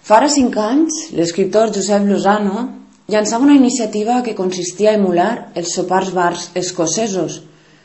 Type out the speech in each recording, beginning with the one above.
Fa ara 5 anys, l'escriptor Josep Lozano llançava una iniciativa que consistia a emular els sopars bars escocesos.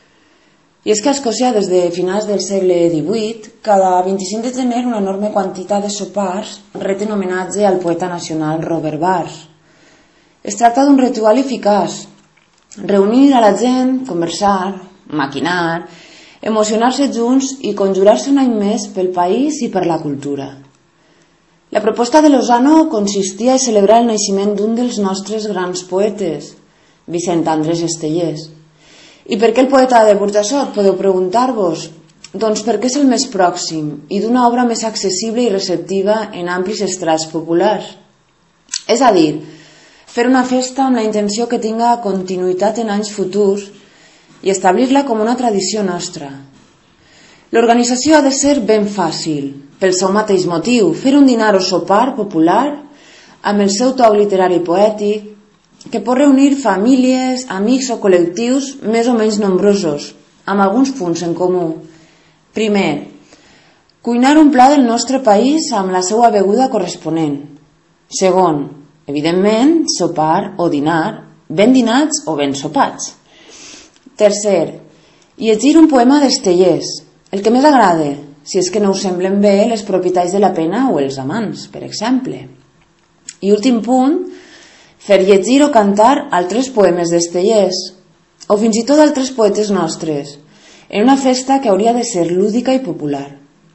I és que a Escòcia, des de finals del segle XVIII, cada 25 de gener una enorme quantitat de sopars reten homenatge al poeta nacional Robert Burns. Es tracta d'un ritual eficaç: reunir a la gent, conversar, maquinar, emocionar-se junts i conjurar-se un any més pel país i per la cultura. La proposta de Lozano consistia a celebrar el naixement d'un dels nostres grans poetes, Vicent Andrés Estellés. I per què el poeta de Burjassot, podeu preguntar-vos? Doncs perquè és el més pròxim i d'una obra més accessible i receptiva en amplis estrats populars. És a dir, fer una festa amb la intenció que tinga continuïtat en anys futurs i establir-la com una tradició nostra. L'organització ha de ser ben fàcil, pel seu mateix motiu, fer un dinar o sopar popular amb el seu toc literari i poètic, que pot reunir famílies, amics o col·lectius més o menys nombrosos, amb alguns punts en comú. Primer, cuinar un plat del nostre país amb la seva beguda corresponent. Segon, evidentment, sopar o dinar, ben dinats o ben sopats. Tercer, llegir un poema d'Estellés, el que més agrada, si és que no us semblen bé les propietats de la pena o els amants, per exemple. I últim punt, fer llegir o cantar altres poemes d'Estellés, o fins i tot altres poetes nostres, en una festa que hauria de ser lúdica i popular.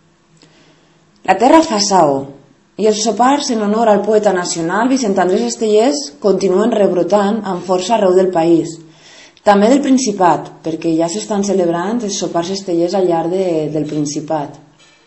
La terra fa saó, i els sopars en honor al poeta nacional Vicent Andrés Estellés continuen rebrotant amb força arreu del país, també del Principat, perquè ja s'estan celebrant els sopars Estellés al llarg del Principat.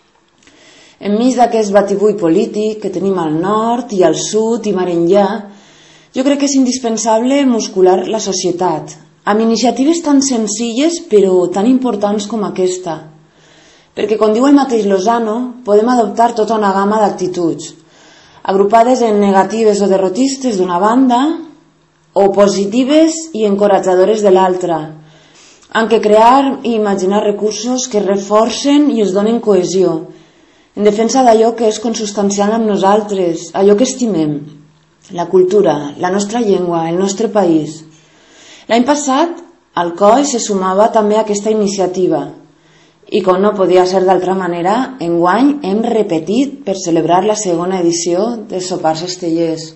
Enmig d'aquest batibull polític que tenim al nord i al sud i mar enllà, jo crec que és indispensable muscular la societat, amb iniciatives tan senzilles però tan importants com aquesta. Perquè, com diu el mateix Lozano, podem adoptar tota una gamma d'actituds, agrupades en negatives o derrotistes d'una banda, o positives i encoratjadores de l'altra, en què crear i imaginar recursos que reforcen i es donen cohesió, en defensa d'allò que és consubstancial amb nosaltres, allò que estimem, la cultura, la nostra llengua, el nostre país. L'any passat, al COI se sumava també a aquesta iniciativa, i com no podia ser d'altra manera, enguany hem repetit per celebrar la segona edició de Sopars Estellés.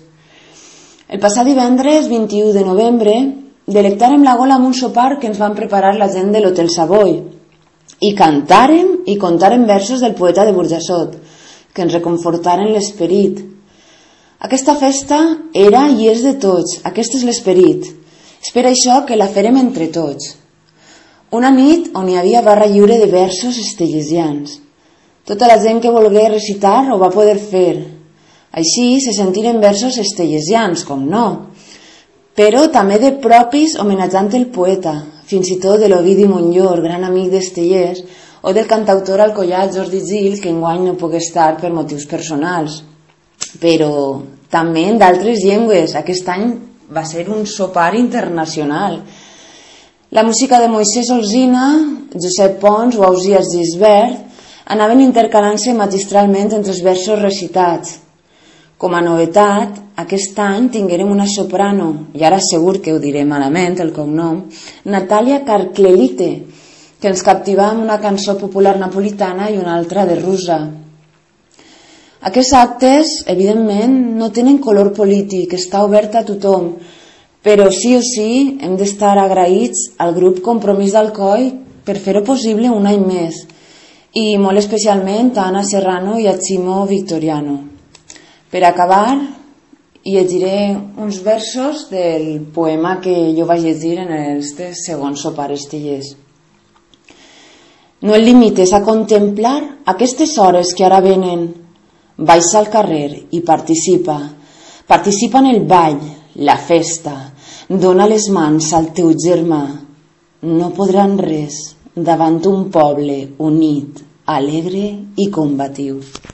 El passat divendres 21 de novembre delectàrem la gola amb un sopar que ens van preparar la gent de l'Hotel Savoy i cantàrem i contàrem versos del poeta de Burjassot que ens reconfortaren l'esperit. Aquesta festa era i és de tots, aquest és l'esperit. És per això que la farem entre tots. Una nit on hi havia barra lliure de versos estellesians. Tota la gent que volgué recitar ho va poder fer. Així se sentiren versos estellesians, com no, però també de propis homenatjant el poeta, fins i tot de l'Ovidi Montllor, gran amic d'Estellés, o del cantautor alcoià Jordi Gil, que enguany no puc estar per motius personals. Però també en d'altres llengües. Aquest any va ser un sopar internacional. La música de Moisès Olzina, Josep Pons o Ausiàs Gisbert anaven intercalant-se magistralment entre els versos recitats. Com a novetat, aquest any tinguérem una soprano, i ara segur que ho diré malament el cognom, Natàlia Carclelite, que ens captivà amb una cançó popular napolitana i una altra de russa. Aquests actes, evidentment, no tenen color polític, està obert a tothom, però sí o sí hem d'estar agraïts al grup Compromís d'Alcoi per fer-ho possible un any més, i molt especialment a Anna Serrano i a Ximo Victoriano. Per acabar, llegiré uns versos del poema que jo vaig llegir en este segon sopar Estellés. No et limites a contemplar aquestes hores que ara venen. Baixa al carrer i participa. Participa en el ball, la festa. Dona les mans al teu germà. No podran res davant un poble unit, alegre i combatiu.